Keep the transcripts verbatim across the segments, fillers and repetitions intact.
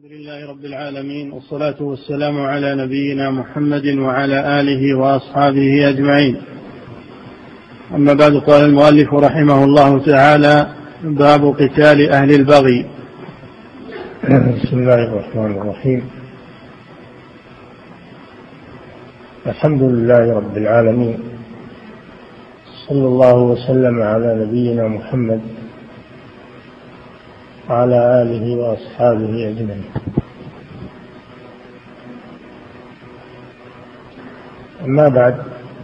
لله رب العالمين، والصلاة والسلام على نبينا محمد وعلى آله وأصحابه أجمعين. أما بعد، قال المؤلف رحمه الله تعالى: باب قتال أهل البغي. بسم الله الرحمن الرحيم. الحمد لله رب العالمين، صلى الله وسلم على نبينا محمد وعلى آله وأصحابه أجمعين. أما بعد،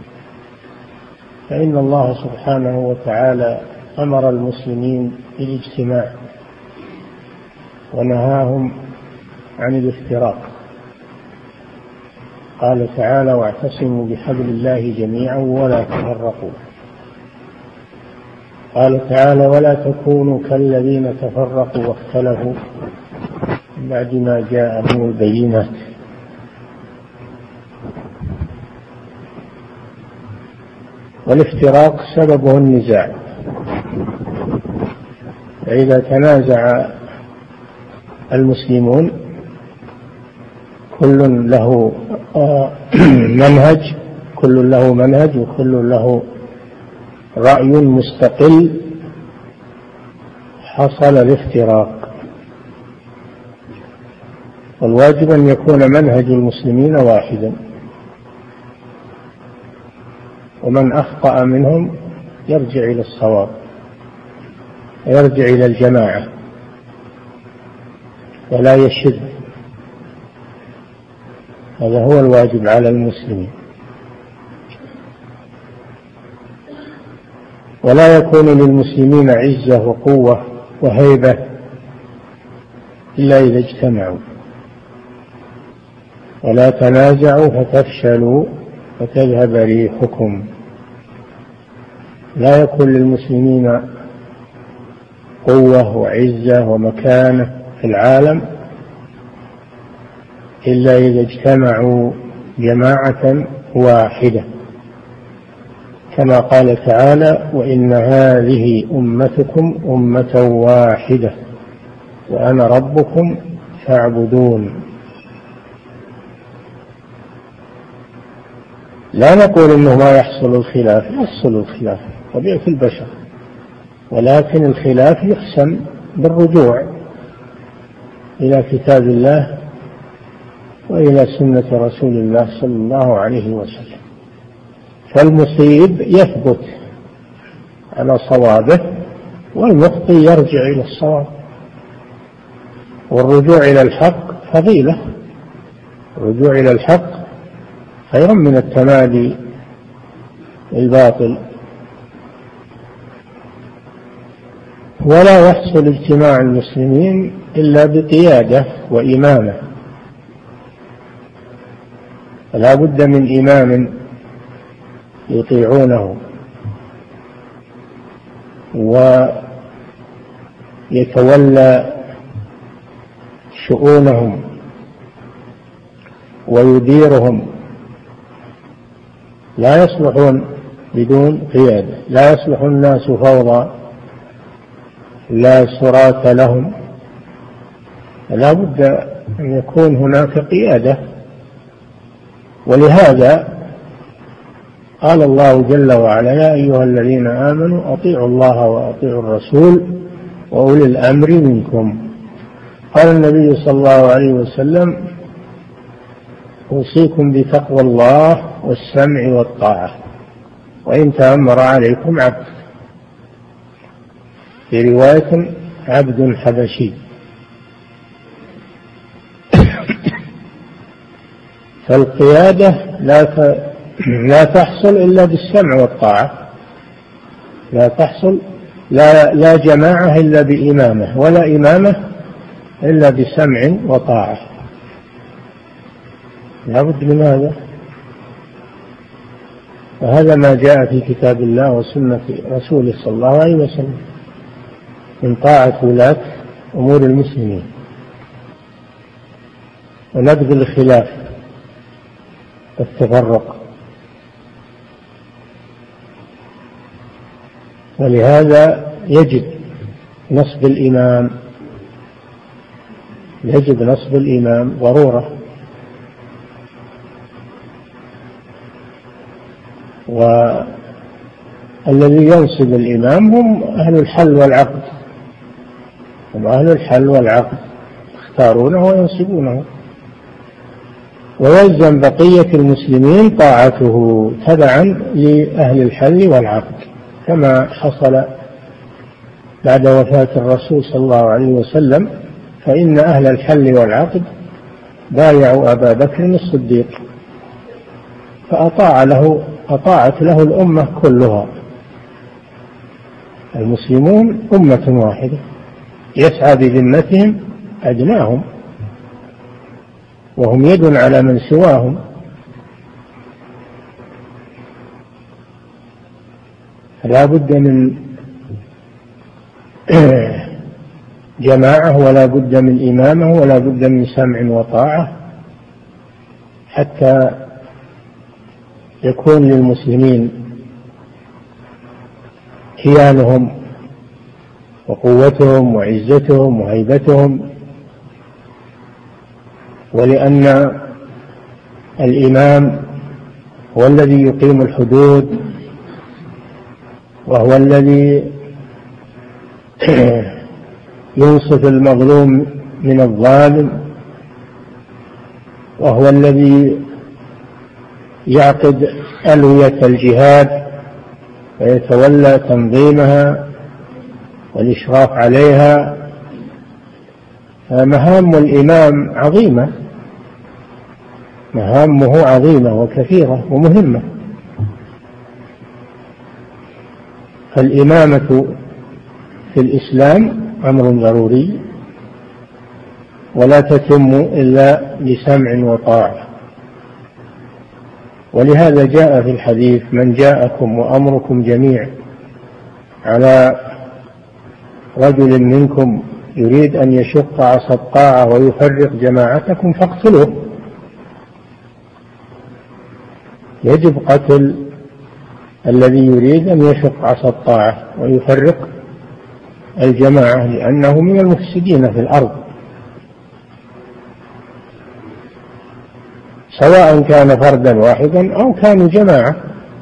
فإن الله سبحانه وتعالى أمر المسلمين بالاجتماع ونهاهم عن الافتراق. قال تعالى: واعتصموا بحبل الله جميعا ولا تفرقوا. قال تعالى: ولا تكونوا كالذين تفرقوا واختلفوا من بعد ما جاءهم البينات. والافتراق سببه النزاع، فإذا تنازع المسلمون كل له منهج كل له منهج وكل له رأي مستقل، حصل الافتراق. والواجب أن يكون منهج المسلمين واحدا، ومن أخطأ منهم يرجع إلى الصواب، يرجع إلى الجماعة ولا يشذ. هذا هو الواجب على المسلمين. ولا يكون للمسلمين عزة وقوة وهيبة إلا إذا اجتمعوا. ولا تنازعوا فتفشلوا وتذهب ريحكم. لا يكون للمسلمين قوة وعزة ومكانة في العالم إلا إذا اجتمعوا جماعة واحدة، كما قال تعالى: وإن هذه أمتكم أمة واحدة وأنا ربكم فاعبدون. لا نقول إنه ما يحصل الخلاف، يحصل الخلاف طبيعة البشر، ولكن الخلاف يحسم بالرجوع إلى كتاب الله وإلى سنة رسول الله صلى الله عليه وسلم. فالمصيب يثبت على صوابه، والمخطئ يرجع إلى الصواب. والرجوع إلى الحق فضيلة، الرجوع إلى الحق خير من التمادي الباطل. ولا يحصل اجتماع المسلمين إلا بقيادة وإمامة، فلا بد من إمام يطيعونه ويتولى شؤونهم ويديرهم. لا يصلحون بدون قيادة، لا يصلح الناس فوضى لا سراة لهم. لا بد أن يكون هناك قيادة. ولهذا قال الله جل وعلا: يا أيها الذين آمنوا أطيعوا الله وأطيعوا الرسول وأولي الأمر منكم. قال النبي صلى الله عليه وسلم: أوصيكم بتقوى الله والسمع والطاعة وإن تأمر عليكم عبد، في رواية عبد حبشي. فالقيادة لا لا تحصل إلا بالسمع والطاعة، لا تحصل لا, لا جماعة إلا بإمامة، ولا إمامة إلا بسمع وطاعة. لا بد من هذا. وهذا ما جاء في كتاب الله وسنة رسوله صلى الله عليه وسلم من طاعة ولاة أمور المسلمين ونبذ الخلاف والتفرق. ولهذا يجب نصب الإمام يجب نصب الإمام ضرورة. والذي ينصب الإمام هم أهل الحل والعقد، هم أهل الحل والعقد يختارونه وينصبونه، ويلزم بقية المسلمين طاعته تبعا لأهل الحل والعقد، كما حصل بعد وفاة الرسول صلى الله عليه وسلم، فإن أهل الحل والعقد بايعوا أبا بكر الصديق فأطاع له أطاعت له الأمة كلها. المسلمون أمة واحدة يسعى بذمتهم أدناهم، وهم يد على من سواهم. فلا بد من جماعة، ولا بد من إمامة، ولا بد من سمع وطاعة، حتى يكون للمسلمين كيانهم وقوتهم وعزتهم وهيبتهم. ولأن الإمام هو الذي يقيم الحدود، وهو الذي ينصف المظلوم من الظالم، وهو الذي يعقد ألوية الجهاد ويتولى تنظيمها والإشراف عليها. مهام الإمام عظيمة، مهامه عظيمة وكثيرة ومهمة. فالإمامة في الإسلام أمر ضروري، ولا تتم إلا بسمع وطاعة. ولهذا جاء في الحديث: من جاءكم وأمركم جميع على رجل منكم يريد أن يشق عصا الطاعة ويفرق جماعتكم فاقتلوه. يجب قتل الذي يريد أن يشق عصا الطاعة ويفرق الجماعة، لأنه من المفسدين في الأرض، سواء كان فردا واحدا أو كانوا جماعة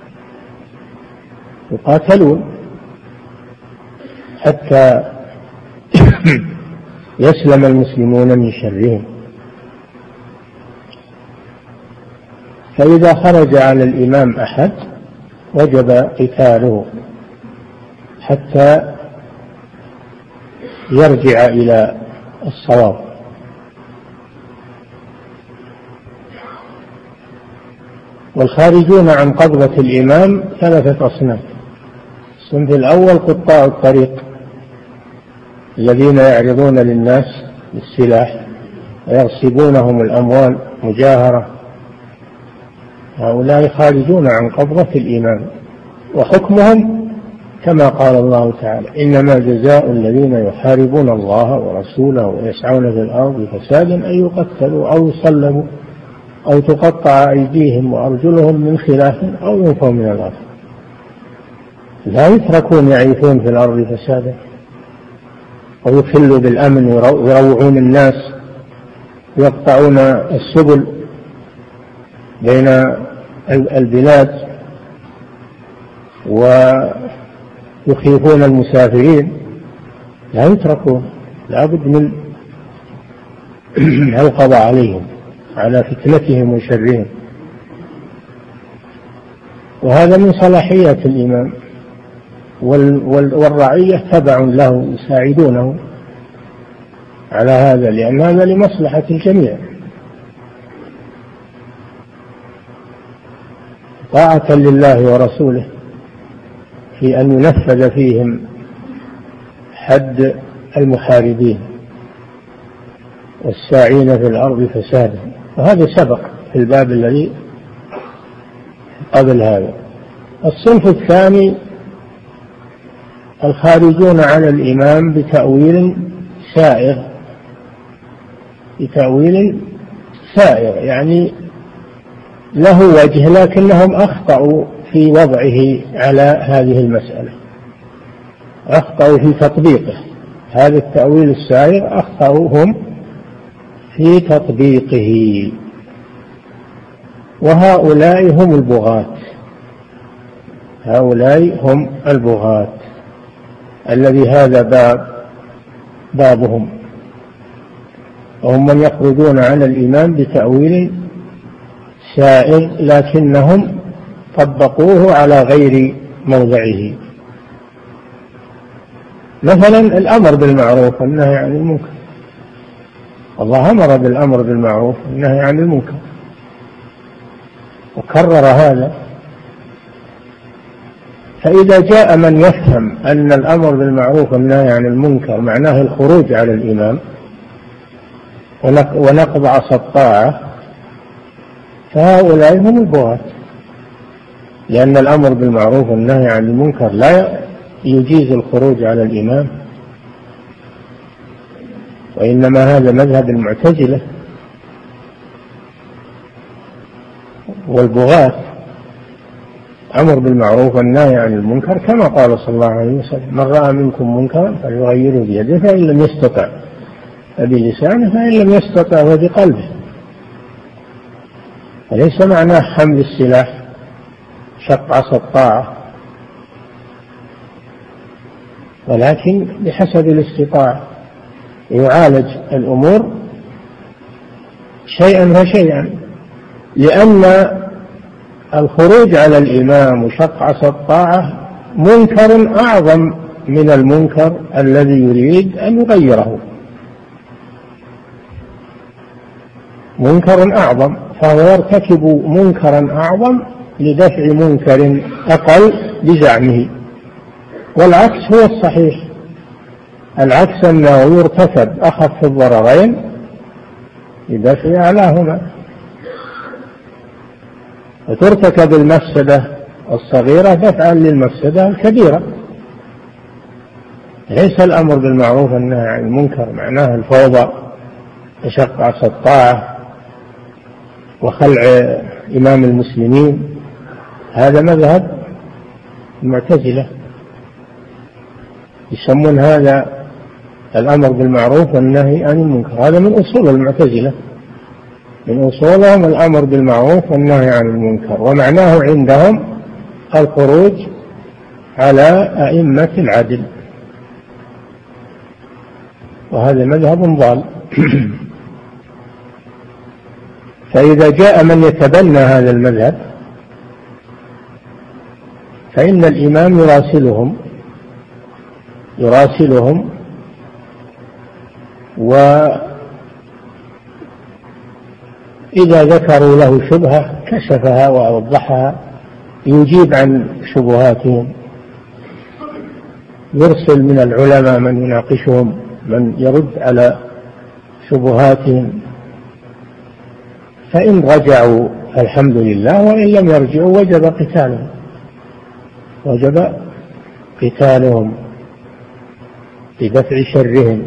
يقاتلون حتى يسلم المسلمون من شرهم. فإذا خرج على الإمام أحد وجب قتاله حتى يرجع إلى الصواب. والخارجون عن قبضة الإمام ثلاثة أصناف: الصنف الأول قطاع الطريق الذين يعرضون للناس بالسلاح ويغصبونهم الأموال مجاهرة، هؤلاء خارجون عن قبضة الإمام، وحكمهم كما قال الله تعالى: إنما جزاء الذين يحاربون الله ورسوله ويسعون في الأرض فسادا أن يقتلوا أو يصلبوا أو تقطع أيديهم وأرجلهم من خلاف أو ينفوا من الأرض. لا يتركون يعيثون في الأرض فسادا ويخلوا بالأمن ويروعون الناس ويقطعون السبل بين البلاد ويخيفون المسافرين. لا يتركون، لا بد من القضاء عليهم على فتنتهم وشرهم. وهذا من صلاحيات الإمام، والرعية تبع له يساعدونه على هذا، لأن هذا لمصلحة الجميع. طاعة لله ورسوله في أن ينفذ فيهم حد المحاربين والساعين في الأرض فسادا. وهذا سبق في الباب الذي قبل هذا. الصنف الثاني الخارجون على الإمام بتأويل سائغ، بتأويل سائغ يعني له وجه لكنهم أخطأوا في وضعه على هذه المسألة، أخطأوا في تطبيقه. هذا التأويل السائغ أخطأوا هم في تطبيقه، وهؤلاء هم البغاة، هؤلاء هم البغاة الذي هذا باب بابهم، وهم من يخرجون على الإيمان بتأويل سائغ لكنهم طبقوه على غير موضعه. مثلا الأمر بالمعروف والنهي عن المنكر، الله أمر بالأمر بالمعروف والنهي عن المنكر وكرر هذا. فإذا جاء من يفهم أن الأمر بالمعروف والنهي عن المنكر معناه الخروج على الإمام ونقض عصا الطاعة، فهؤلاء هم البغاة، لأن الأمر بالمعروف والنهي عن المنكر لا يجيز الخروج على الإمام، وإنما هذا مذهب المعتزلة والبغاة. أمر بالمعروف والنهي عن المنكر كما قال صلى الله عليه وسلم: من رأى منكم منكرا فليغيره بيده، فإن لم يستطع فبلسانه، فإن لم يستطع فبقلبه. وليس معناه حمل السلاح شق عصا الطاعة، ولكن بحسب الاستطاعة يعالج الأمور شيئا فشيئا، لأن الخروج على الإمام وشق عصا الطاعة منكر أعظم من المنكر الذي يريد أن يغيره، منكر أعظم، فهو يرتكب منكرا أعظم لدفع منكر أقل بزعمه. والعكس هو الصحيح، العكس أنه يرتكب أخف الضررين لدفع أعلاهما، وترتكب المفسدة الصغيرة دفعا للمفسدة الكبيرة. ليس الأمر بالمعروف والنهي عن المنكر معناه الفوضى وشق عصا الطاعة وخلع إمام المسلمين، هذا مذهب المعتزلة، يسمون هذا الأمر بالمعروف والنهي عن المنكر، هذا من أصول المعتزلة، من أصولهم الأمر بالمعروف والنهي عن المنكر، ومعناه عندهم الخروج على أئمة العدل، وهذا مذهب ضال. فإذا جاء من يتبنى هذا المذهب فإن الإمام يراسلهم يراسلهم وإذا ذكروا له شبهة كشفها ووضحها، يجيب عن شبهاتهم، يرسل من العلماء من يناقشهم، من يرد على شبهاتهم، فإن رجعوا الحمد لله، وإن لم يرجعوا وجب قتالهم وجب قتالهم بدفع شرهم.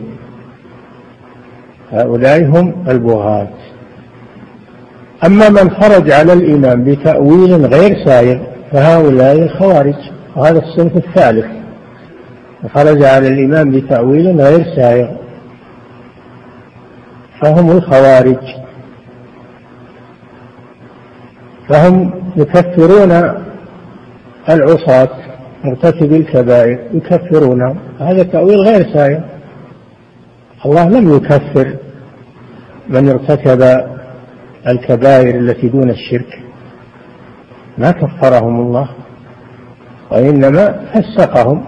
هؤلاء هم البغاة. أما من خرج على الإمام بتأويل غير سائغ فهؤلاء الخوارج، وهذا الصنف الثالث، خرج على الإمام بتأويل غير سائغ فهم الخوارج، فهم يكفرون العصاة مرتكب الكبائر، يكفرونهم، هذا تأويل غير سائغ. الله لم يكفر من ارتكب الكبائر التي دون الشرك، ما كفرهم الله، وإنما فسقهم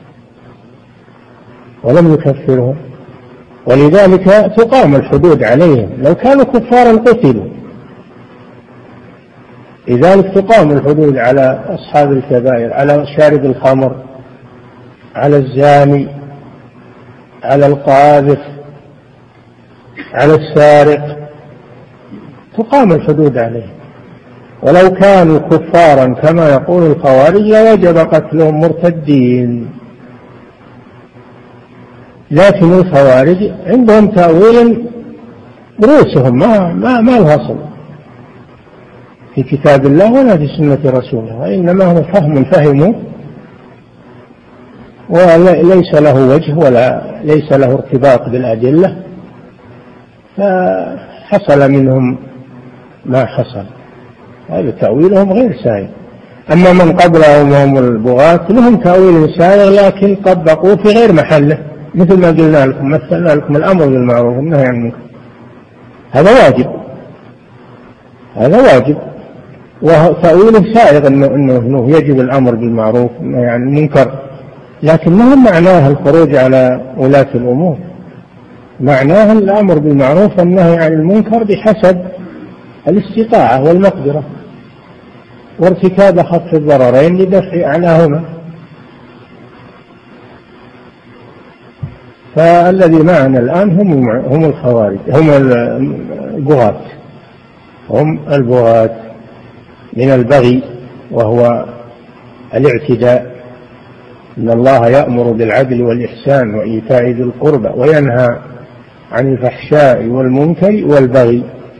ولم يكفرهم، ولذلك تقام الحدود عليهم، لو كانوا كفارا قتلوا، لذلك تقام الحدود على أصحاب الكبائر، على شارب الخمر، على الزاني، على القاذف، على السارق، تقام الحدود عليه. ولو كانوا كفارا كما يقول الخوارج لوجب قتلهم مرتدين، لكن الخوارج عندهم تأويل رؤوسهم ما ما ما له أصل في كتاب الله ولا في سنة رسوله، وإنما هو فهم فهمه وليس له وجه ولا ليس له ارتباط بالأدلة، فحصل منهم ما حصل. هذا تأويلهم غير سائغ. أما من قبلهم وهم البغاة لهم تأويل سائغ لكن طبقوه في غير محله، مثل ما قلنا لكم، مثلنا لكم الأمر بالمعروف والنهي عن المنكر، هذا واجب، هذا واجب، وتأويله سائغ إنه, إنه يجب الأمر بالمعروف والنهي عن المنكر، لكن ما معناه الخروج على ولاة الأمور، معناه الأمر بالمعروف والنهي عن المنكر بحسب الاستطاعة والمقدرة، وارتكاب أخف الضررين لدفع أعلاهما. فالذي معنا الآن هم هم الخوارج، هم البغاة، هم البغاة من البغي وهو الاعتداء. إن الله يأمر بالعدل والإحسان وإيتاء ذي القربى وينهى عن الفحشاء والمنكر والبغي.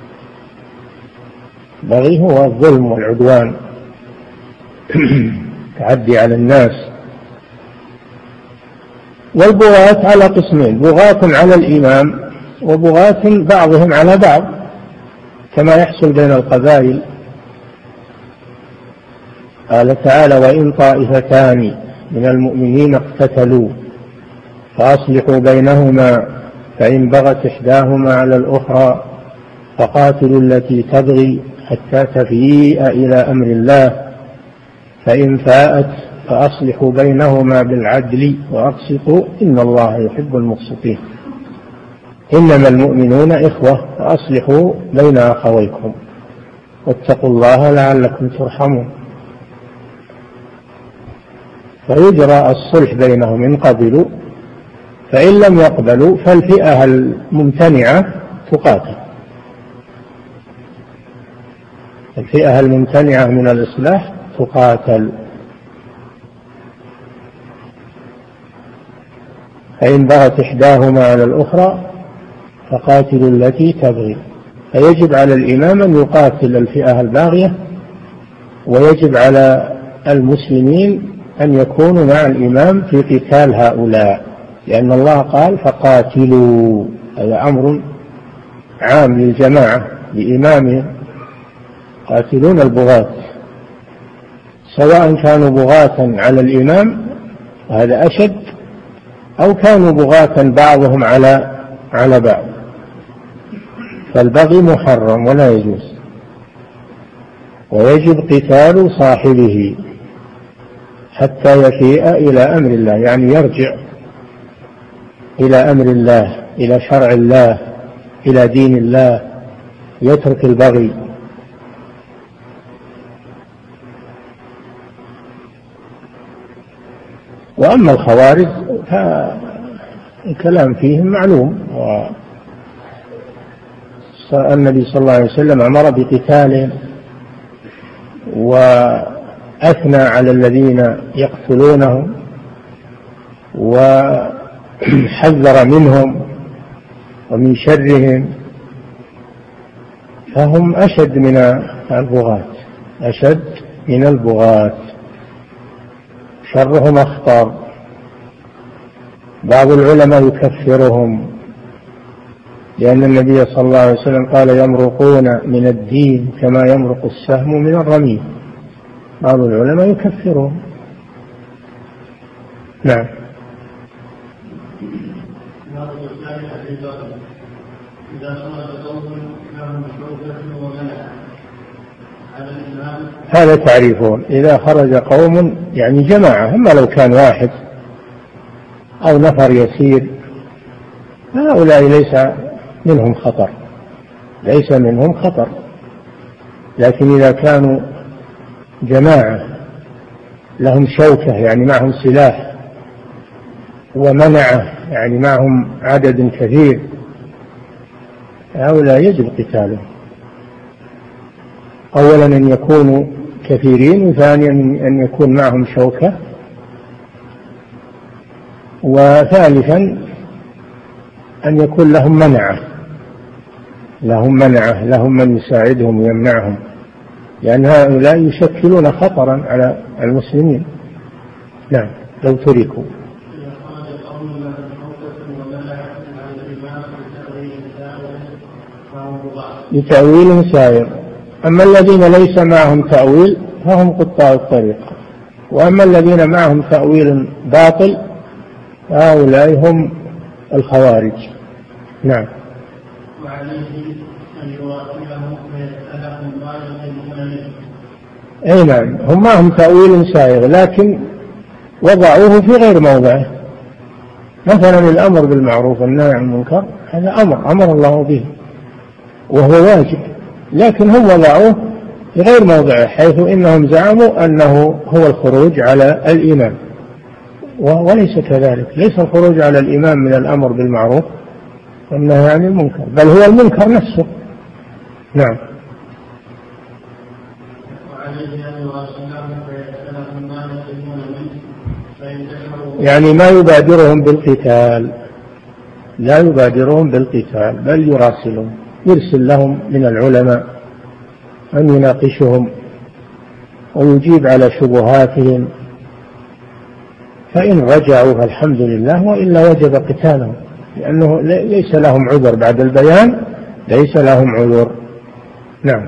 البغي هو الظلم والعدوان، تعدي على الناس. والبغاة على قسمين، بغاة على الإمام وبغاة بعضهم على بعض، كما يحصل بين القبائل. قال تعالى: وإن طائفتان من المؤمنين اقتتلوا فأصلحوا بينهما فإن بغت إحداهما على الأخرى فقاتلوا التي تبغي حتى تفيء إلى أمر الله فإن فاءت فأصلحوا بينهما بالعدل وأقسطوا إن الله يحب المقسطين. إنما المؤمنون إخوة فأصلحوا بين أخويكم واتقوا الله لعلكم ترحمون. فيجرى الصلح بينهم إن قبلوا، فإن لم يقبلوا فالفئة الممتنعة تقاتل، الفئة الممتنعة من الإصلاح تقاتل. فإن بغت إحداهما على الأخرى فقاتلوا التي تبغي. فيجب على الإمام أن يقاتل الفئة الباغية، ويجب على المسلمين أن يكونوا مع الإمام في قتال هؤلاء، لأن الله قال: فقاتلوا. هذا أمر عام للجماعة بإمامهم، قاتلون البغاة، سواء كانوا بغاة على الإمام هذا أشد، أو كانوا بغاة بعضهم على على بعض. فالبغي محرم ولا يجوز، ويجب قتال صاحبه حتى يفيء إلى أمر الله، يعني يرجع إلى أمر الله، إلى شرع الله، إلى دين الله، يترك البغي. وأما الخوارج فالكلام فيهم معلوم، والنبي صلى الله عليه وسلم أمر بقتالهم وأثنى على الذين يقتلونهم وحذر منهم ومن شرهم، فهم أشد من البغاة، أشد من البغاة، شرهم أخطر. بعض العلماء يكفرهم، لأن النبي صلى الله عليه وسلم قال: يمرقون من الدين كما يمرق السهم من الرمي. بعض العلماء يكفرهم. نعم. هذا تعريفون، إذا خرج قوم يعني جماعة، أما لو كان واحد أو نفر يسير هؤلاء ليس منهم خطر، ليس منهم خطر. لكن إذا كانوا جماعة لهم شوكة، يعني معهم سلاح، ومنعة يعني معهم عدد كثير، هؤلاء يجب قتالهم. أولا أن يكونوا كثيرين، وثانيا أن يكون معهم شوكة، وثالثا أن يكون لهم منعة، لهم منعة، لهم من يساعدهم ويمنعهم، لأن هؤلاء يشكلون خطرا على المسلمين. نعم، لو تركوا. بتأويل سائر. أما الذين ليس معهم تأويل فهم قطاع الطريق، وأما الذين معهم تأويل باطل هؤلاء هم الخوارج. نعم. أي نعم، هم معهم تأويل سائر لكن وضعوه في غير موضعه. مثلا الأمر بالمعروف والنهي عن المنكر هذا أمر أمر الله به وهو واجب، لكن هم وضعوه في غير موضعه، حيث إنهم زعموا أنه هو الخروج على الإمام، وليس كذلك. ليس الخروج على الإمام من الأمر بالمعروف والنهي عن المنكر، بل هو المنكر نفسه. نعم. يعني ما يبادرهم بالقتال، لا يبادرهم بالقتال، بل يراسلهم، يرسل لهم من العلماء أن يناقشهم ويجيب على شبهاتهم، فإن رجعوا فالحمد لله، وإلا وجب قتالهم، لأنه ليس لهم عذر بعد البيان، ليس لهم عذر. نعم.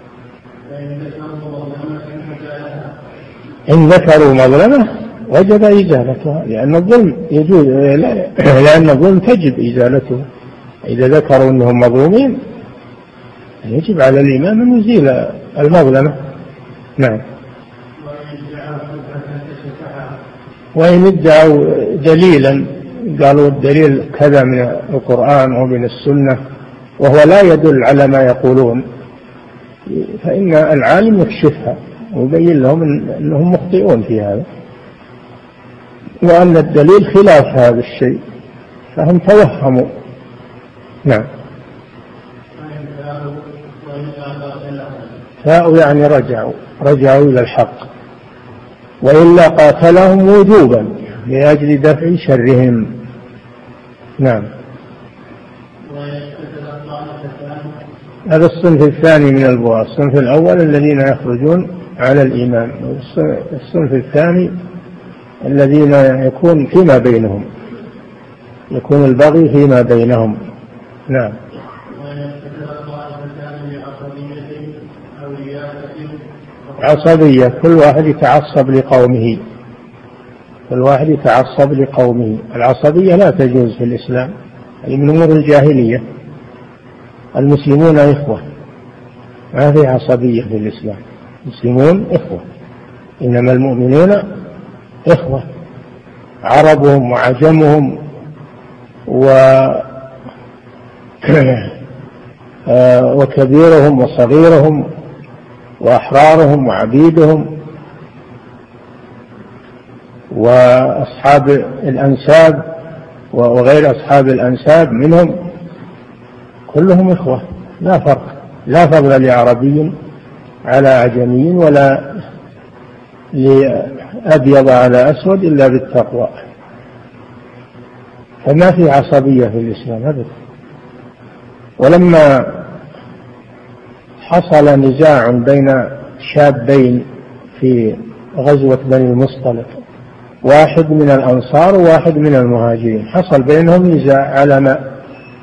إن ذكروا مظلمة وجب إزالتها، لأن الظلم يجوز، لأن الظلم تجب إزالته. إذا ذكروا أنهم مظلومين يجب على الإمام أن يزيل المظلمة. نعم. وإن ادعوا دليلا، قالوا الدليل كذا من القرآن ومن السنة وهو لا يدل على ما يقولون، فإن العالم يكشفها ويبين لهم أنهم مخطئون في هذا، وأن الدليل خلاف هذا الشيء، فهم توهموا. نعم. فاءوا يعني رجعوا رجعوا إلى الحق، وإلا قاتلهم وجوبا لأجل دفع شرهم. نعم. هذا الصنف الثاني من البغاة. الصنف الأول الذين يخرجون على الإمام، الصنف الثاني الذين يكون فيما بينهم، يكون البغي فيما بينهم. نعم. عصبية، كل واحد يتعصب لقومه، كل واحد يتعصب لقومه. العصبية لا تجوز في الإسلام، أي من أمور الجاهلية. المسلمون إخوة، ما في عصبية في الإسلام، المسلمون إخوة، إنما المؤمنون إخوة، عربهم وعجمهم و وكبيرهم وصغيرهم وأحرارهم وعبيدهم وأصحاب الأنساب وغير أصحاب الأنساب منهم، كلهم إخوة، لا فرق، لا فضل لعربي على أعجمي ولا لأبيض على أسود إلا بالتقوى. فما في عصبية في الإسلام أبدا. ولما حصل نزاع بين شابين في غزوة بني المصطلق، واحد من الأنصار وواحد من المهاجرين، حصل بينهم نزاع على ماء،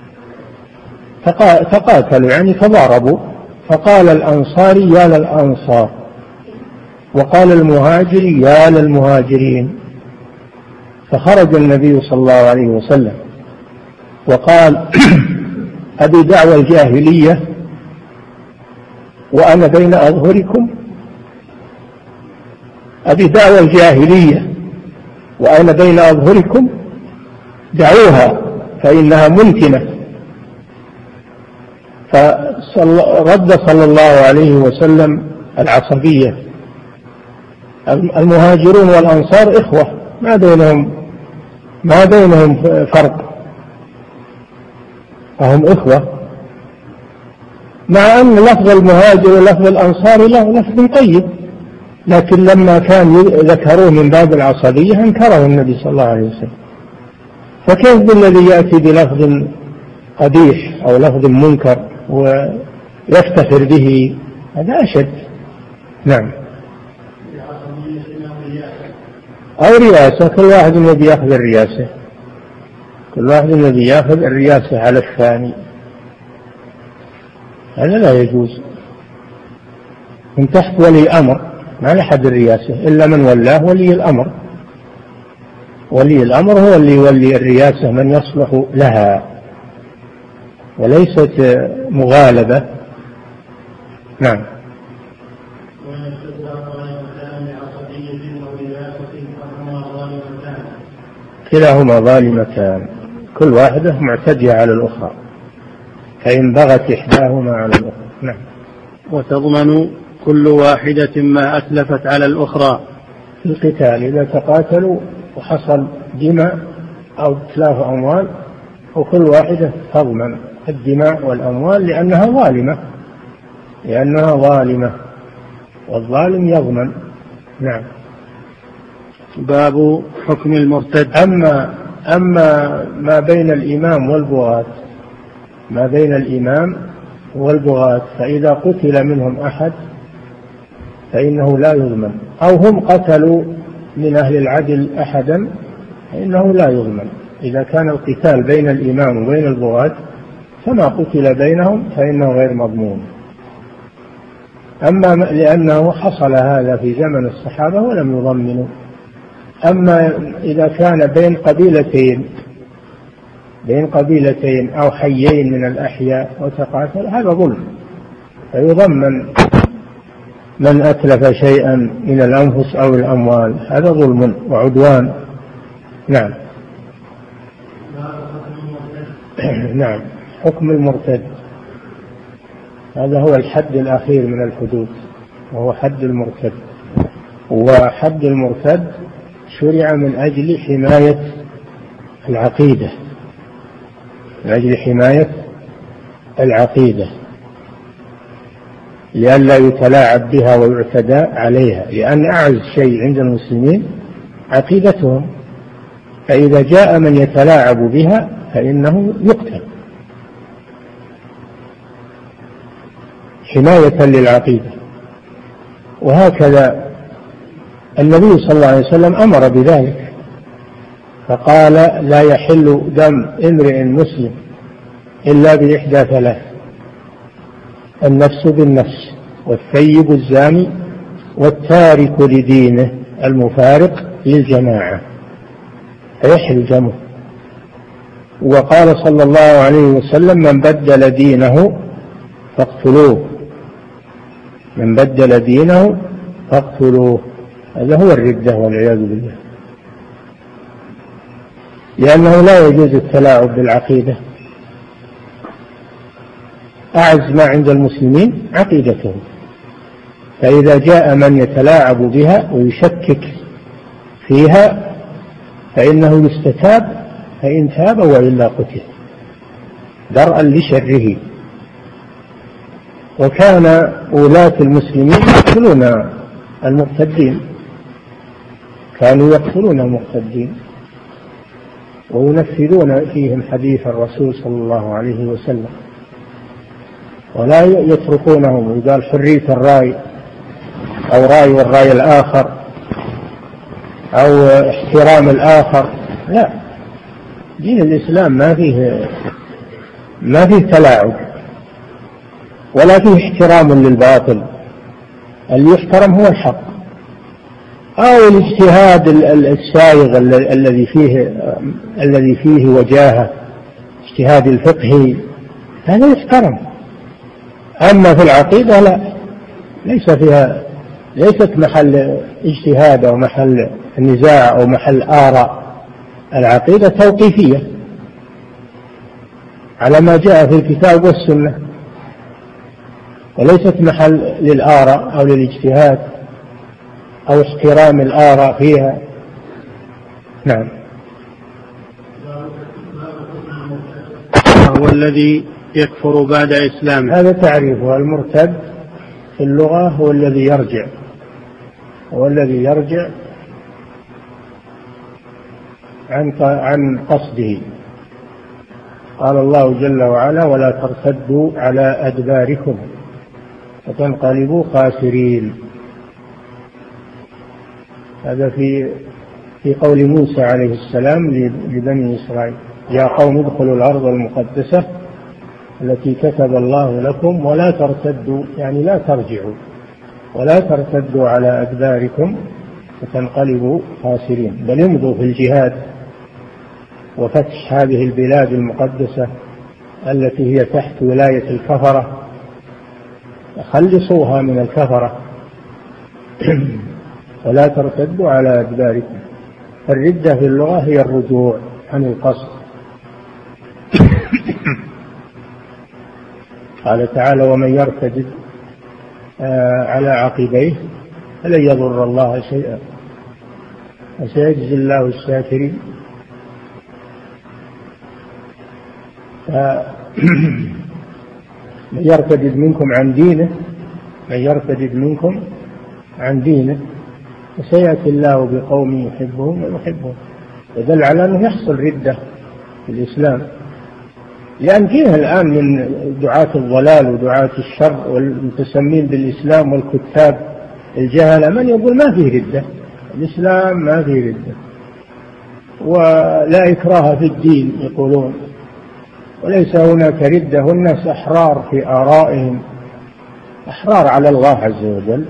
تقاتلوا يعني تضاربوا، فقال الأنصاري يا للأنصار، وقال المهاجري يا للمهاجرين، فخرج النبي صلى الله عليه وسلم وقال أبي دعوى الجاهلية وأنا بين أظهركم، أبي دعوى الجاهلية وأنا بين أظهركم، دعوها فإنها منتنة. فرد صلى الله عليه وسلم العصبية. المهاجرون والأنصار إخوة، ما بينهم ما بينهم فرق، فهم إخوة، مع أن لفظ المهاجر ولفظ الأنصار له لفظ طيب، لكن لما كان ذكروه من باب العصبية أنكره النبي صلى الله عليه وسلم. فكيف بالذي يأتي بلفظ قبيح أو لفظ منكر ويفتخر به؟ هذا أشد. نعم. أو رياسة، كل واحد الذي يأخذ الرياسة، كل واحد الذي يأخذ الرياسة على الثاني. هذا لا يجوز، من تحت ولي أمر، ما لحد الرياسة إلا من ولاه ولي الأمر. ولي الأمر هو اللي يولي الرياسة من يصلح لها، وليست مغالبة. نعم. كلاهما ظالمتان، كل واحدة معتدية على الأخرى، فإن بغت إحداهما على الأخرى. نعم. وتضمن كل واحدة ما أتلفت على الأخرى في القتال إذا تقاتلوا وحصل دماء أو إتلاف أموال، وكل واحدة تضمن الدماء والأموال لأنها ظالمة، لأنها ظالمة والظالم يضمن. نعم. باب حكم المرتد. أما أما ما بين الإمام والبغاة، ما بين الإمام والبغاة فإذا قتل منهم أحد فإنه لا يضمن، أو هم قتلوا من أهل العدل أحدا فإنه لا يضمن. إذا كان القتال بين الإمام وبين البغاة فما قتل بينهم فإنه غير مضمون. أما لأنه حصل هذا في زمن الصحابة ولم يضمنوا. أما إذا كان بين قبيلتين بين قبيلتين أو حيين من الأحياء وتقاتل هذا ظلم، فيضمن من أتلف شيئا من الأنفس أو الأموال، هذا ظلم وعدوان. نعم. نعم. حكم المرتد هذا هو الحد الأخير من الحدود، وهو حد المرتد. وحد المرتد شرع من أجل حماية العقيدة، من أجل حماية العقيدة، لئلا يتلاعب بها ويعتدى عليها، لأن أعز شيء عند المسلمين عقيدتهم، فإذا جاء من يتلاعب بها فإنه يقتل حماية للعقيدة. وهكذا النبي صلى الله عليه وسلم أمر بذلك، فقال لا يحل دم امرئ مسلم إلا بإحدى ثلاث: النفس بالنفس، والثيب الزاني، والتارك لدينه المفارق للجماعة، فيحل دمه. وقال صلى الله عليه وسلم من بدل دينه فاقتلوه، من بدل دينه فاقتلوه. هذا هو الردة والعياذ بالله، لأنه لا يجوز التلاعب بالعقيدة. أعز ما عند المسلمين عقيدتهم، فإذا جاء من يتلاعب بها ويشكك فيها فإنه يستتاب، فإن تاب وإلا قتل درءا لشره. وكان ولاة المسلمين يقتلون المرتدين، كانوا يقتلون المرتدين وينفذون فيهم حديث الرسول صلى الله عليه وسلم، ولا يتركونهم. يقال حرية الرأي أو رأي والرأي الآخر أو احترام الآخر، لا، دين الإسلام ما فيه ما فيه تلاعب ولا فيه احترام للباطل. اللي يحترم هو الحق، أو الاجتهاد السائغ الذي فيه الذي فيه وجاهة، اجتهاد الفقهي، هذا يحترم. أما في العقيدة لا، ليس فيها، ليست محل اجتهاد أو محل نزاع أو محل آراء. العقيدة توقيفية على ما جاء في الكتاب والسنة، وليست محل للآراء أو للاجتهاد أو احترام الآراء فيها. نعم. هو الذي يكفر بعد إسلامه. هذا تعريفه. المرتد في اللغة هو الذي يرجع، هو الذي يرجع عن عن قصده. قال الله جل وعلا ولا ترتدوا على أدباركم فتنقلبوا خاسرين. هذا في في قول موسى عليه السلام لبني إسرائيل: يا قوم ادخلوا الأرض المقدسة التي كتب الله لكم ولا ترتدوا، يعني لا ترجعوا ولا ترتدوا على أدباركم فتنقلبوا خاسرين، بل امضوا في الجهاد وفتح هذه البلاد المقدسة التي هي تحت ولاية الكفرة، خلصوها من الكفرة ولا ترتدوا على أدباركم. الردة في اللغة هي الرجوع عن القصد. قال تعالى: ومن يرتد على عقبيه فلن يضر الله شيئا وسيجزي الله الشاكرين. من يرتد منكم عن دينه من يرتد منكم عن دينه وسيأتي الله بقوم يحبهم ويحبهم. يدل على أنه يحصل ردة في الإسلام، لأن فيها الآن من دعاة الضلال ودعاة الشر والمتسمين بالإسلام والكتاب الجهلة من يقول ما فيه ردة، الإسلام ما فيه ردة ولا إكراه في الدين يقولون، وليس هناك ردة، والناس أحرار في آرائهم، أحرار على الله عز وجل،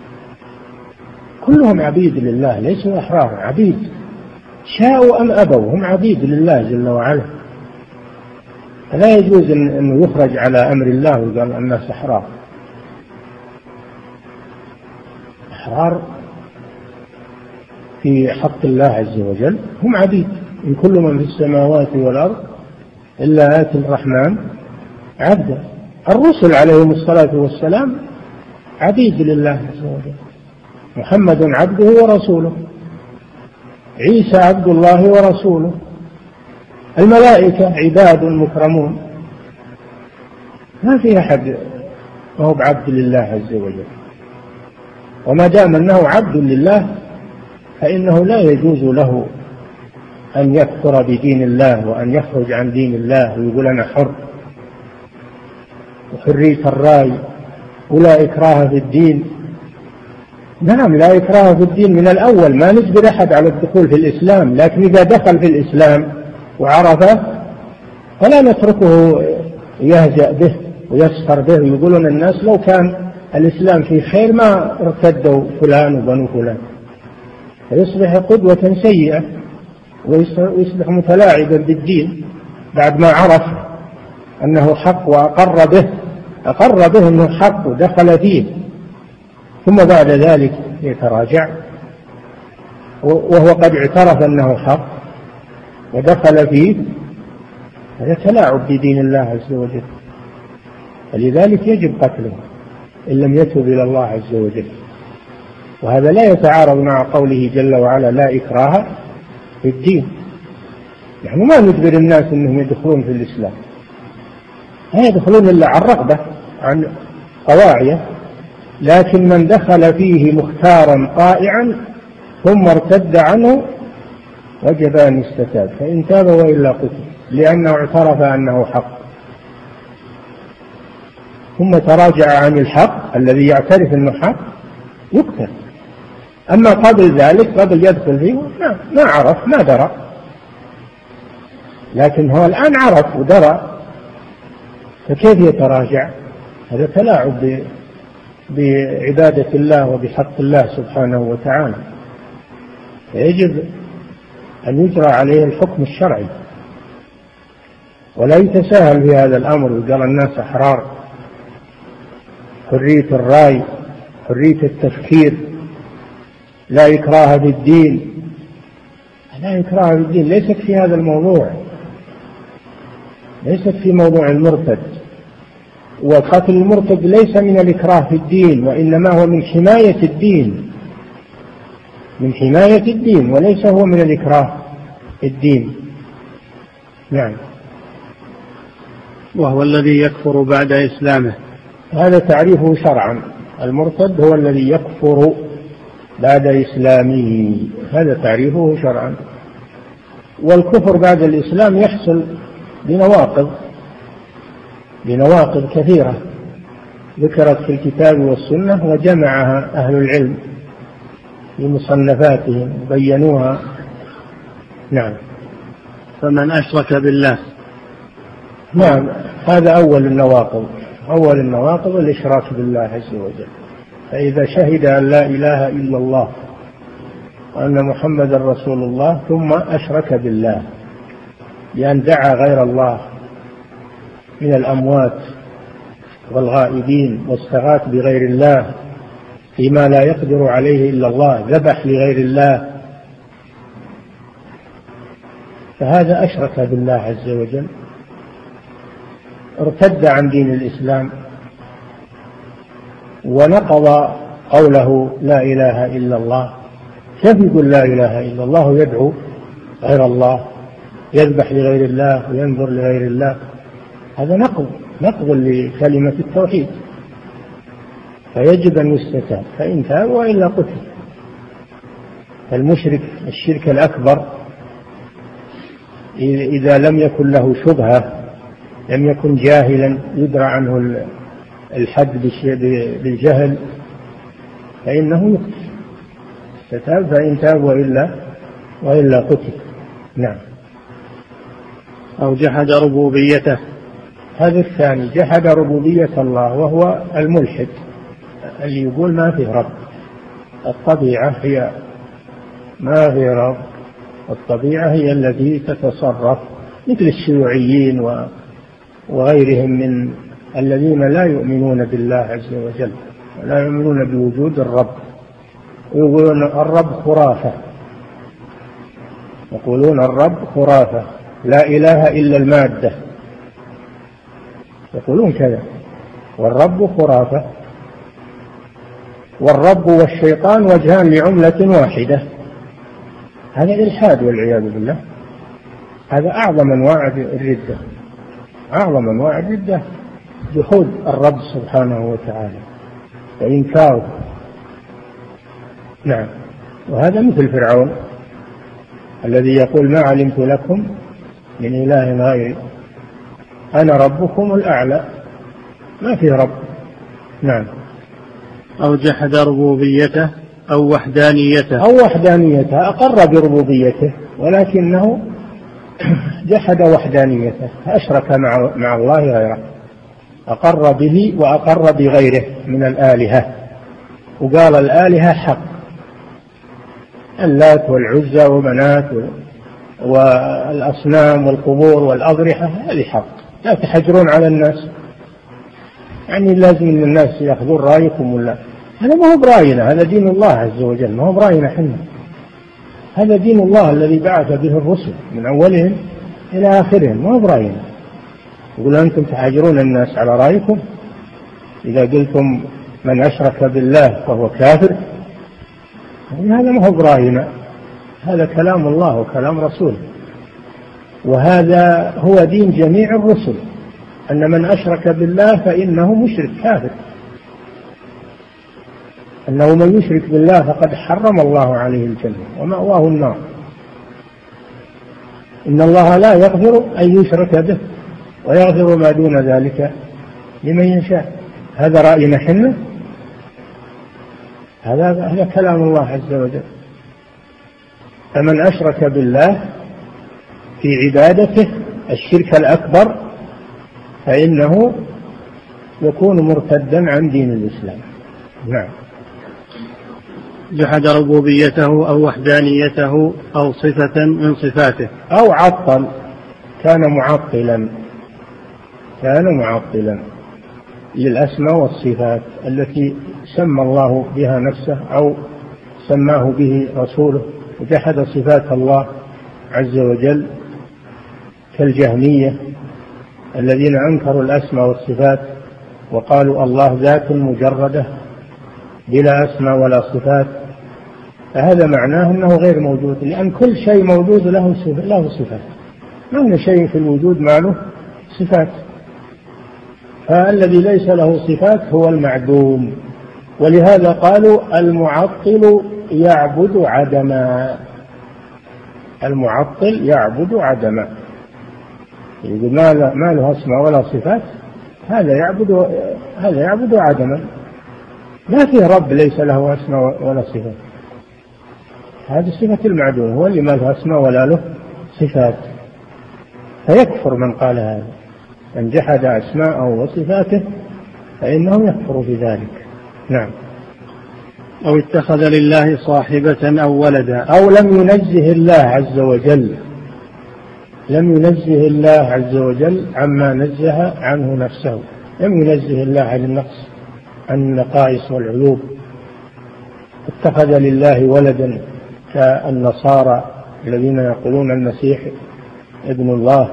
كلهم عبيد لله، ليسوا أحرار، عبيد شاءوا أم أبوا، هم عبيد لله جل وعلا. فلا يجوز أنه يخرج على أمر الله وقال الناس أحرار. أحرار في حق الله عز وجل، هم عبيد. إن كل من في السماوات والأرض إلا آتي الرحمن عبدا. الرسل عليهم الصلاة والسلام عبيد لله عز وجل، محمد عبده ورسوله، عيسى عبد الله ورسوله، الملائكة عباد مكرمون، ما في أحد ما هو بعبد لله عز وجل. وما دام أنه عبد لله فإنه لا يجوز له أن يكفر بدين الله وأن يخرج عن دين الله ويقول أنا حر وحرية الرأي ولا إكراه في الدين. نعم لا إكراه في الدين من الأول، ما نجبر أحد على الدخول في الإسلام، لكن إذا دخل في الإسلام وعرفه فلا نتركه يهزأ به ويسخر به ويقولون الناس لو كان الإسلام في خير ما ارتدوا فلان وبنو فلان، فيصبح قدوة سيئة ويصبح متلاعبا بالدين بعد ما عرف أنه حق وأقر به أقر به أنه حق ودخل فيه، ثم بعد ذلك يتراجع وهو قد اعترف أنه حق ودخل فيه. هذا تلاعب بدين الله عز وجل، فلذلك يجب قتله إن لم يتب إلى الله عز وجل. وهذا لا يتعارض مع قوله جل وعلا لا إكراه في الدين، يعني ما نجبر الناس أنهم يدخلون في الإسلام، لا يدخلون إلا عن رغبة عن طواعية، لكن من دخل فيه مختارا طائعا ثم ارتد عنه وجب أن يستتاب، فإن تاب وإلا قتل، لأنه اعترف أنه حق ثم تراجع عن الحق الذي يعترف أنه حق يقتل. أما قبل ذلك قبل يدخل فيه ما, ما عرف ما درى، لكن هو الآن عرف ودرى، فكيف يتراجع؟ هذا تلاعب بعبادة الله وبحق الله سبحانه وتعالى، فيجب أن يجرى عليه الحكم الشرعي ولا يتساهل في هذا الأمر وقال الناس أحرار. حرية الرأي، حرية التفكير، لا إكراه في الدين، لا إكراه في الدين ليست في هذا الموضوع، ليست في موضوع المرتد. وقتل المرتد ليس من الإكراه في الدين، وإنما هو من حماية الدين، من حماية الدين، وليس هو من الإكراه في الدين. نعم. وهو الذي يكفر بعد إسلامه، هذا تعريفه شرعا. المرتد هو الذي يكفر بعد إسلامه، هذا تعريفه شرعا. والكفر بعد الإسلام يحصل بنواقض بنواقض كثيرة ذكرت في الكتاب والسنة وجمعها أهل العلم في مصنفاتهم بينوها. نعم. فمن أشرك بالله نعم، هذا أول النواقض، أول النواقض الإشراك بالله عز وجل. فإذا شهد أن لا إله إلا الله وأن محمد رسول الله ثم أشرك بالله بأن دعا غير الله من الأموات والغائبين واستغاث بغير الله فيما لا يقدر عليه إلا الله، ذبح لغير الله، فهذا أشرك بالله عز وجل، ارتد عن دين الإسلام ونقض قوله لا إله إلا الله. كيف يقول لا إله إلا الله ويدعو غير الله، يذبح لغير الله وينذر لغير الله؟ هذا نقض نقض لكلمة التوحيد، فيجب أن يستتاب، فإن تاب وإلا قتل. المشرك الشرك الأكبر إذا لم يكن له شبهة، لم يكن جاهلا يدرى عنه الحد بالجهل، فإنه يقتل. استتاب فإن تاب وإلا وإلا قتل. نعم. أو جحد ربوبيته، هذا الثاني جحد ربوبية الله، وهو الملحد اللي يقول ما فيه رب. الطبيعة هي ما فيه رب، الطبيعة هي التي تتصرف، مثل الشيوعيين وغيرهم من الذين لا يؤمنون بالله عز وجل ولا يؤمنون بوجود الرب، ويقولون الرب خرافة، يقولون الرب خرافة، لا إله إلا المادة، يقولون كذا، والرب خرافة. والرب والشيطان وجهان لعملة واحدة، هذا إلحاد والعياذ بالله. هذا أعظم أنواع الردة، أعظم أنواع الردة جحود الرب سبحانه وتعالى وإنكاره. نعم. وهذا مثل فرعون الذي يقول ما علمت لكم من إله غيري أنا ربكم الأعلى، ما في رب. نعم. أو جحد ربوبيته أو وحدانيته، أو وحدانيته، أقر بربوبيته ولكنه جحد وحدانيته، أشرك مع, مع الله غيره، أقر به وأقر بغيره من الآلهة، وقال الآلهة حق، اللات والعزى ومنات والأصنام والقبور والأضرحة هذه حق، لا تحجرون على الناس، يعني لازم أن الناس يأخذون رأيكم ولا هذا ما هو برأينا، هذا دين الله عز وجل، ما هو برأينا حنا، هذا دين الله الذي بعث به الرسل من أولهم إلى آخرهم، ما هو برأينا. يقول أنتم تحجرون الناس على رأيكم، إذا قلتم من أشرك بالله فهو كافر، هذا ما هو برأينا، هذا كلام الله وكلام رسوله، وهذا هو دين جميع الرسل، أن من أشرك بالله فإنه مشرك كافر، أنه من يشرك بالله فقد حرم الله عليه الجنة ومأواه النار. إن الله لا يغفر أن يشرك به ويغفر ما دون ذلك لمن يشاء. هذا رأينا حنا، هذا هذا كلام الله عز وجل. فمن أشرك بالله في عبادته الشرك الأكبر فإنه يكون مرتدا عن دين الإسلام. نعم. جحد ربوبيته أو وحدانيته أو صفة من صفاته، أو عطل، كان معطلا، كان معطلا للأسماء والصفات التي سمى الله بها نفسه أو سماه به رسوله، وجحد صفات الله عز وجل كالجهمية الذين أنكروا الأسماء والصفات وقالوا الله ذات مجردة بلا أسماء ولا صفات، فهذا معناه أنه غير موجود، لأن كل شيء موجود له صفات، ما من شيء في الوجود ما له صفات، فالذي ليس له صفات هو المعدوم. ولهذا قالوا المعطل يعبد عدما، المعطل يعبد عدما، يقول ما له أسماء ولا صفات، هذا يعبد هذا يعبد عدما، ما فيه رب ليس له أسماء ولا صفات، هذه صفة المعدوم، هو اللي ما له أسماء ولا له صفات، فيكفر من قال هذا. من جحد أسماءه وصفاته فإنه يكفر بذلك. نعم. أو اتخذ لله صاحبة أو ولدا، أو لم ينزه الله عز وجل لم ينزه الله عز وجل عما نزه عنه نفسه، لم ينزه الله عن النقص، عن النقائص والعيوب. اتخذ لله ولدا كالنصارى الذين يقولون المسيح ابن الله،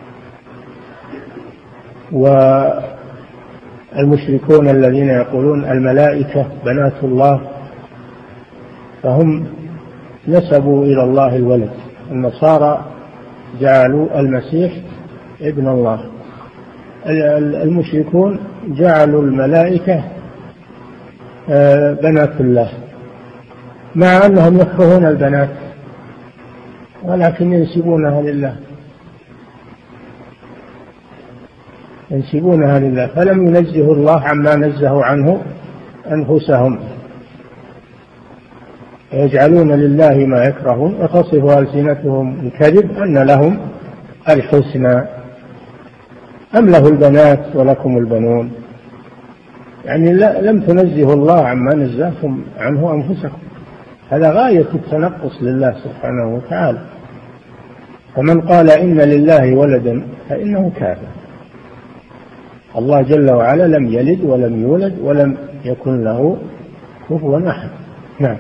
والمشركون الذين يقولون الملائكة بنات الله، فهم نسبوا إلى الله الولد. النصارى جعلوا المسيح ابن الله، المشركون جعلوا الملائكة بنات الله، مع أنهم يكرهون البنات ولكن ينسبونها لله ينسبونها لله فلم ينزه الله عما نزه عنه أنفسهم، يجعلون لله ما يكرهون وتصف ألسنتهم الكذب أن لهم الحسنى أم له البنات ولكم البنون. يعني لم تنزه الله عما نزهتم عنه أنفسكم، هذا غاية التنقص لله سبحانه وتعالى. فمن قال إن لله ولدا فإنه كافر. الله جل وعلا لم يلد ولم يولد ولم يكن له كفوا أحد. نعم.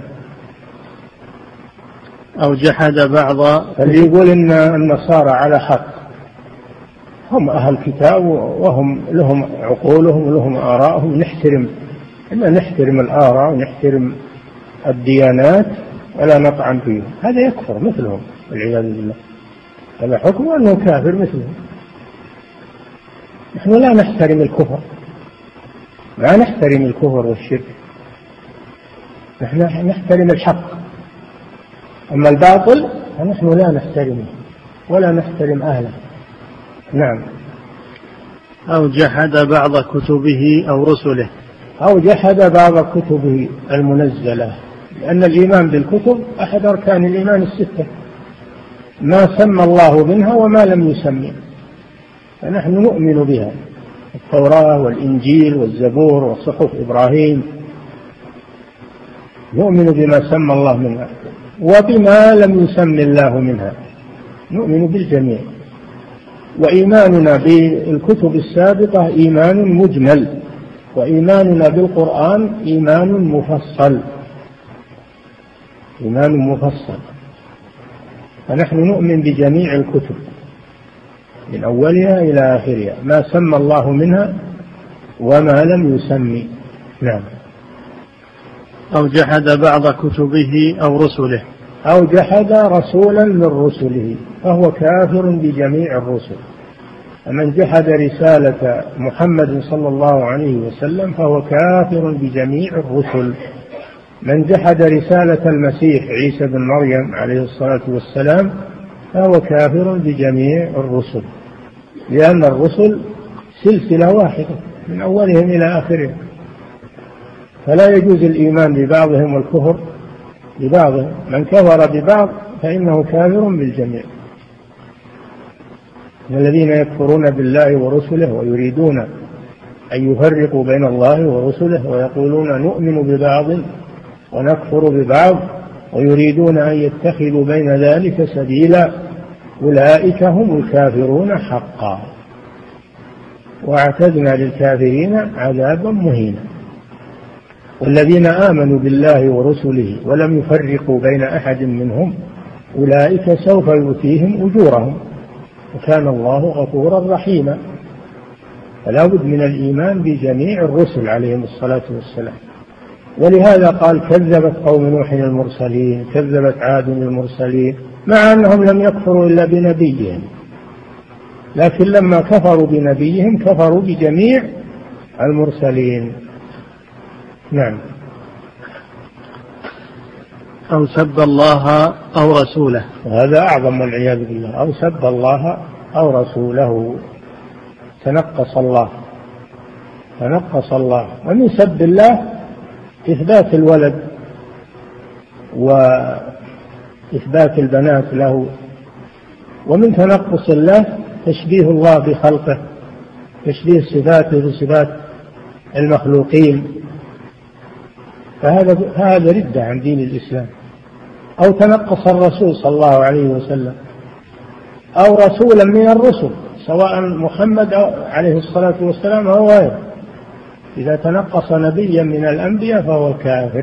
أو جحد بعض، اللي يقول إن النصارى على حق، هم أهل كتاب وهم لهم عقولهم ولهم آراءهم، نحترم إن نحترم الآراء ونحترم الديانات ولا نطعن فيهم. هذا يكفر مثلهم والعياذ بالله، هذا حكم أنه كافر مثلهم. نحن لا نحترم الكفر، لا نحترم الكفر والشرك، نحن نحترم الحق، أما الباطل فنحن لا نحترمه ولا نحترم أهله. نعم. أو جحد بعض كتبه أو رسله، أو جحد بعض كتبه المنزلة، لأن الإيمان بالكتب أحد أركان الإيمان الستة، ما سمى الله منها وما لم يسمي، فنحن نؤمن بها، التوراة والإنجيل والزبور وصحف إبراهيم، نؤمن بما سمى الله منها وبما لم يسم الله منها، نؤمن بالجميع. وإيماننا بالكتب السابقة إيمان مجمل، وإيماننا بالقرآن إيمان مفصل، إيمان مفصل. فنحن نؤمن بجميع الكتب من أولها إلى آخرها، ما سمى الله منها وما لم يسمي. نعم. أو جحد بعض كتبه أو رسله، أو جحد رسولا من رسله فهو كافر بجميع الرسل. من جحد رسالة محمد صلى الله عليه وسلم فهو كافر بجميع الرسل. من جحد رسالة المسيح عيسى بن مريم عليه الصلاة والسلام فهو كافر بجميع الرسل، لأن الرسل سلسلة واحدة من أولهم إلى آخرهم، فلا يجوز الإيمان ببعضهم والكفر ببعضهم. من كفر ببعض فإنه كافر بالجميع. الذين يكفرون بالله ورسله ويريدون أن يفرقوا بين الله ورسله ويقولون نؤمن ببعض ونكفر ببعض ويريدون أن يتخذوا بين ذلك سبيلا أولئك هم الكافرون حقا، واعتدنا للكافرين عذابا مهينا. والذين آمنوا بالله ورسله ولم يفرقوا بين أحد منهم أولئك سوف يؤتيهم أجورهم وكان الله غفورا رحيما. فلا بد من الإيمان بجميع الرسل عليهم الصلاة والسلام. ولهذا قال كذبت قوم نوح المرسلين، كذبت عاد المرسلين، مع أنهم لم يكفروا إلا بنبيهم، لكن لما كفروا بنبيهم كفروا بجميع المرسلين. نعم. أو سب الله أو رسوله، هذا أعظم والعياذ بالله. أو سب الله أو رسوله، تنقص الله تنقص الله. ومن سب الله إثبات الولد وإثبات البنات له، ومن تنقص الله تشبيه الله بخلقه تشبيه صفاته بصفات المخلوقين، فهذا هذا ردة عن دين الإسلام. أو تنقص الرسول صلى الله عليه وسلم أو رسولا من الرسل، سواء محمد عليه الصلاة والسلام أو غيره، إذا تنقص نبيا من الأنبياء فهو كافر.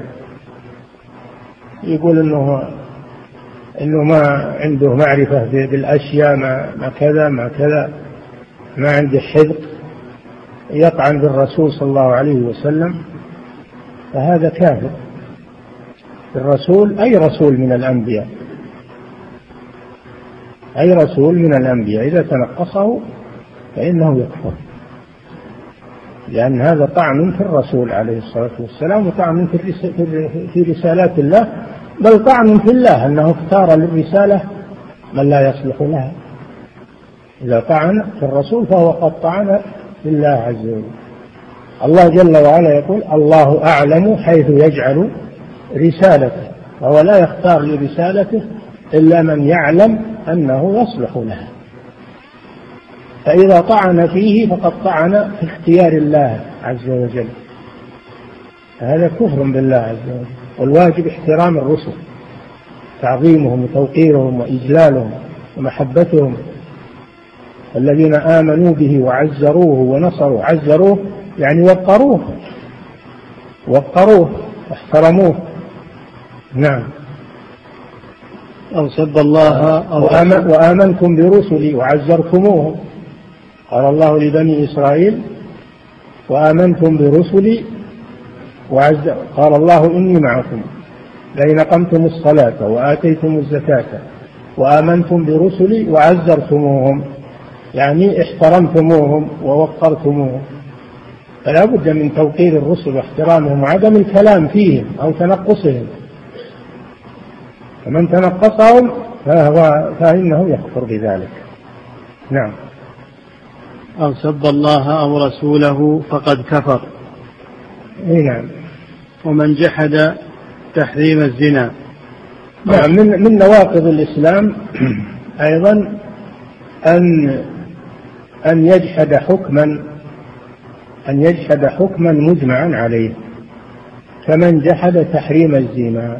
يقول إنه إنه ما عنده معرفة بالأشياء، ما, ما كذا ما كذا، ما عنده حذق، يطعن بالرسول صلى الله عليه وسلم، فهذا كافر. الرسول أي رسول من الأنبياء، أي رسول من الأنبياء إذا تنقصه فإنه يكفر، لأن هذا طعن في الرسول عليه الصلاة والسلام، وطعن في رسالات الله، بل طعن في الله أنه اختار للرسالة من لا يصلح لها. إذا طعن في الرسول فهو قد طعن في الله عز وجل. الله جل وعلا يقول: الله أعلم حيث يجعل رسالته، فهو لا يختار لرسالته إلا من يعلم أنه يصلح لها. فإذا طعن فيه فقد طعن في اختيار الله عز وجل، هذا كفر بالله عز وجل. والواجب احترام الرسل، تعظيمهم وتوقيرهم وإجلالهم ومحبتهم. الذين آمنوا به وعزروه ونصروا، عزروه يعني وقروه، وقروه واحترموه. نعم. أو سب الله أو وآمن وآمنتم برسلي وعزرتموهم. قال الله لبني إسرائيل: وآمنتم برسلي وعز. قال الله: إني معكم لئن أقمتم الصلاة وآتيتم الزكاة وآمنتم برسلي وعزرتموهم، يعني احترمتموهم ووقرتموهم. فلا بد من توقير الرسل واحترامهم وعدم الكلام فيهم أو تنقصهم. فمن تنقصهم فهو فإنه يكفر بذلك. نعم. أو سب الله أو رسوله فقد كفر. نعم. ومن جحد تحريم الزنا. نعم. من من نواقض الإسلام أيضا أن أن يجحد حكما أن يجحد حكما مجمعا عليه، فمن جحد تحريم الزنا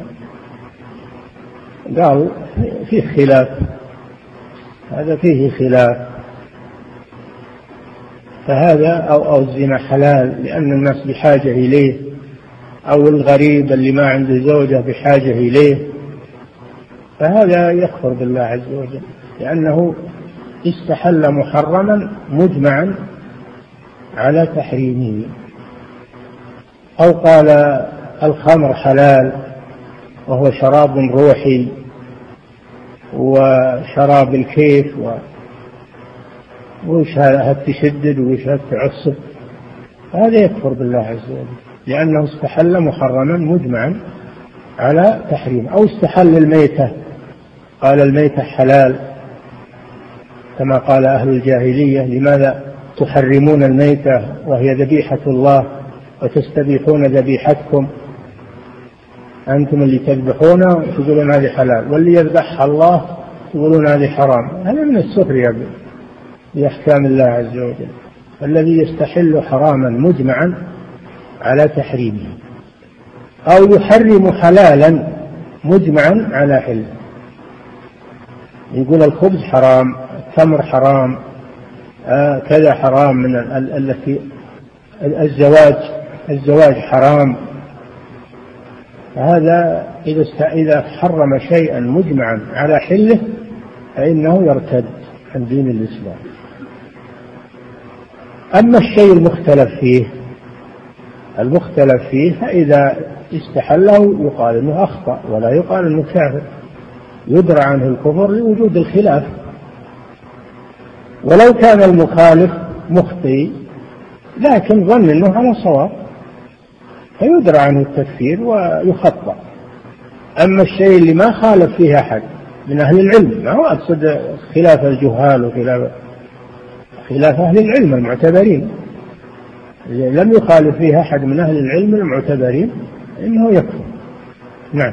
قال فيه خلاف، هذا فيه خلاف، فهذا أو أو الزنا حلال لأن الناس بحاجة إليه، أو الغريب اللي ما عنده زوجة بحاجة إليه، فهذا يكفر بالله عز وجل لأنه استحل محرما مجمعا على تحريمه. أو قال الخمر حلال وهو شراب روحي وشراب الكيف وش هالتشدد وش هالتعصب، هذا يكفر بالله عز وجل لأنه استحل محرما مجمعا على تحريم. أو استحل الميتة، قال الميتة حلال كما قال أهل الجاهلية: لماذا تحرمون الميتة وهي ذبيحة الله وتستبيحون ذبيحتكم؟ أنتم اللي تذبحونه تقولون هذه حلال، واللي يذبحها الله تقولون هذه حرام. هذا من السخرية بأحكام الله عز وجل. الذي يستحل حراما مجمعا على تحريمه، أو يحرم حلالا مجمعا على حله. يقول الخبز حرام، التمر حرام، آه كذا حرام، من التي الزواج الزواج حرام. هذا إذا إذا حرم شيئا مجمعا على حله فإنه يرتد عن دين الإسلام. أما الشيء المختلف فيه المختلف فيه فإذا استحله يقال أنه أخطأ ولا يقال أنه كافر، يدرى عنه الكفر لوجود الخلاف. ولو كان المخالف مخطئ لكن ظن أنه على صواب فيدرى عنه التكفير ويخطأ. أما الشيء اللي ما خالف فيه أحد من أهل العلم، ما هو أقصد خلاف الجهال وخلاف خلاف أهل العلم المعتبرين، لم يخالف فيه أحد من أهل العلم المعتبرين إنه يكفر. نعم.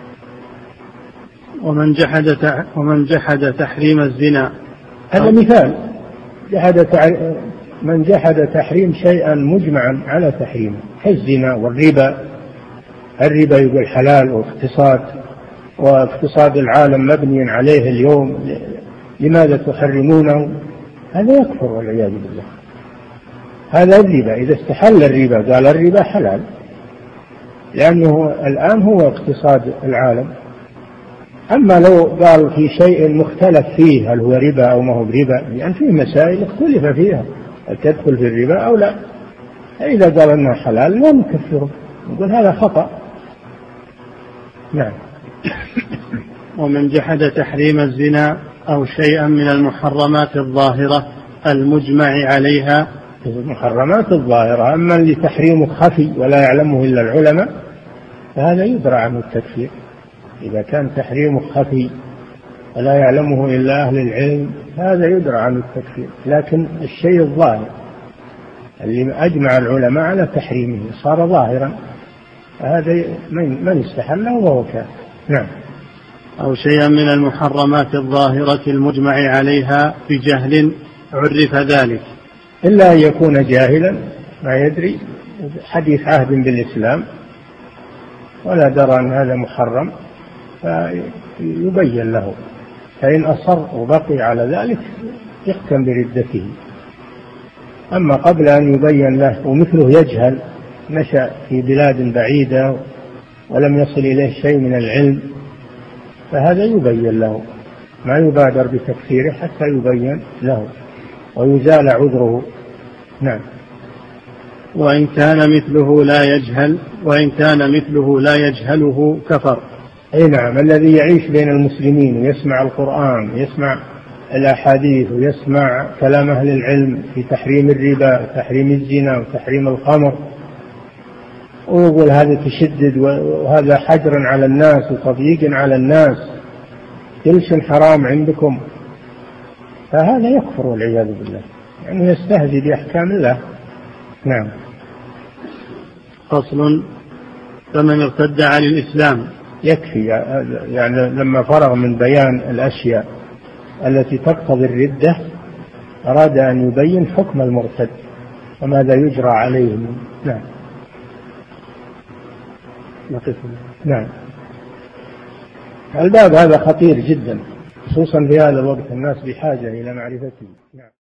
ومن جحد ومن جحد تحريم الزنا، هذا مثال. جحد من جحد تحريم شيئا مجمعا على تحريمه كالزنا والربا. الربا يقول حلال، واقتصاد واقتصاد العالم مبني عليه اليوم، لماذا تحرمونه؟ هذا يكفر والعياذ بالله. هذا الربا إذا استحل الربا قال الربا حلال، لأنه الآن هو اقتصاد العالم. أما لو قال في شيء مختلف فيه هل هو ربا أو ما هو بربا، يعني في مسائل اختلف فيها هل تدخل في الربا أو لا، إذا قال أنها حلال لا نكفره، نقول هذا خطأ. نعم. ومن جحد تحريم الزنا أو شيئا من المحرمات الظاهرة المجمع عليها. المحرمات الظاهرة، أما اللي تحريمه خفي ولا يعلمه إلا العلماء فهذا يدرى عنه التكفير. إذا كان تحريمه خفي ولا يعلمه إلا أهل العلم هذا يدرى عنه التكفير. لكن الشيء الظاهر اللي أجمع العلماء على تحريمه صار ظاهرا، هذا من استحله وهو كافر. نعم. أو شيئا من المحرمات الظاهرة المجمع عليها بجهل عرف ذلك، إلا أن يكون جاهلا ما يدري حديث عهد بالإسلام ولا درى أن هذا محرم فيبين له، فإن أصر وبقي على ذلك يختم بردته. أما قبل أن يبين له ومثله يجهل، نشأ في بلاد بعيدة ولم يصل إليه شيء من العلم، فهذا يبين له، ما يبادر بتكفيره حتى يبين له ويزال عذره. نعم. وإن كان مثله لا يجهل وإن كان مثله لا يجهله كفر. أي نعم. الذي يعيش بين المسلمين ويسمع القرآن ويسمع الأحاديث ويسمع كلام أهل العلم في تحريم الربا وتحريم الزنا وتحريم الخمر، ويقول هذا تشدد وهذا حجر على الناس وتضييق على الناس، كل شيء حرام عندكم، فهذا يكفر والعياذ بالله، يعني يستهزئ بأحكام الله. نعم. فصل. فمن ارتد عن الإسلام. يكفي يعني لما فرغ من بيان الأشياء التي تقتضي الردة أراد أن يبين حكم المرتد وماذا يجرى عليه. نعم. نعم. الباب هذا خطير جدا، خصوصا في هذا الوقت الناس بحاجة إلى معرفته. نعم.